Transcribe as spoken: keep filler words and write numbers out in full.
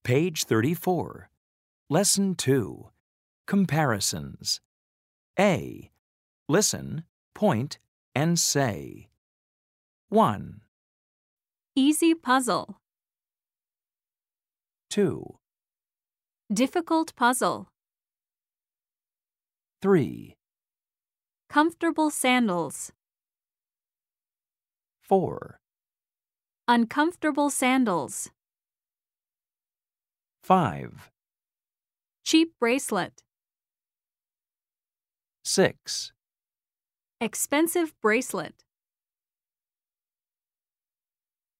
Page thirty-four. Lesson two. Comparisons. A. Listen, point, and say. one, Easy puzzle. two, Difficult puzzle. three, Comfortable sandals. four, Uncomfortable sandals. five, Cheap bracelet. six, Expensive bracelet.